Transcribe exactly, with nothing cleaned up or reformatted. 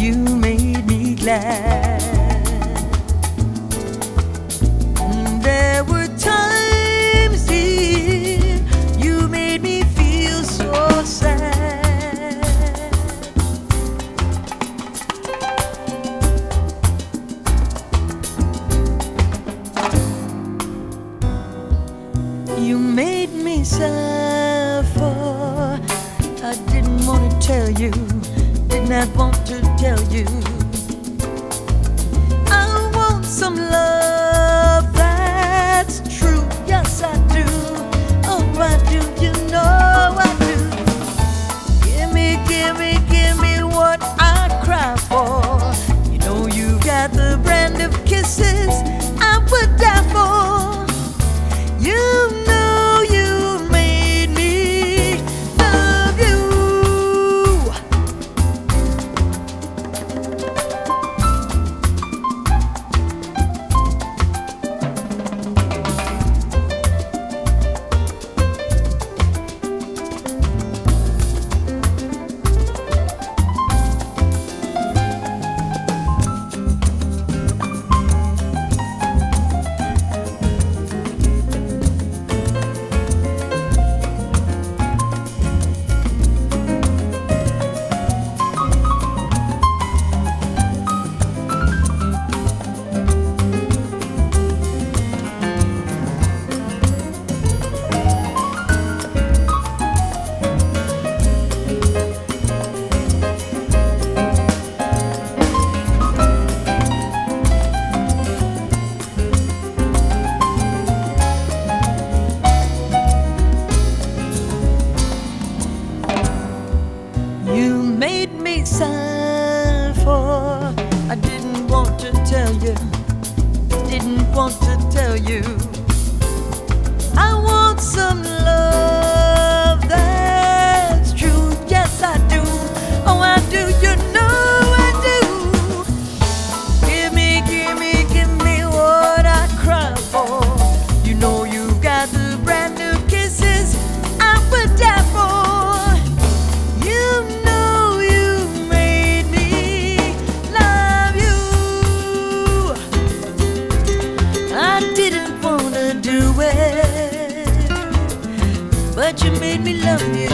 you made me glad. There were times, dear, you made me feel so sad. You made me suffer. I didn't want to tell you, did not want to tell you. I want some love that's true. Yes, I do. Oh, I do. You know I do. Give me, give me, give me what I cry for. You know you got the brand of kisses I would die for. You know you made me love you. You made me suffer. I didn't want to tell you, didn't want to tell you. I want some love that's true. Yes, I do. Oh, I do. You know I do. Give me, give me, give me what I cry for. You know you got the brand new kisses I would die for. But you made me love you.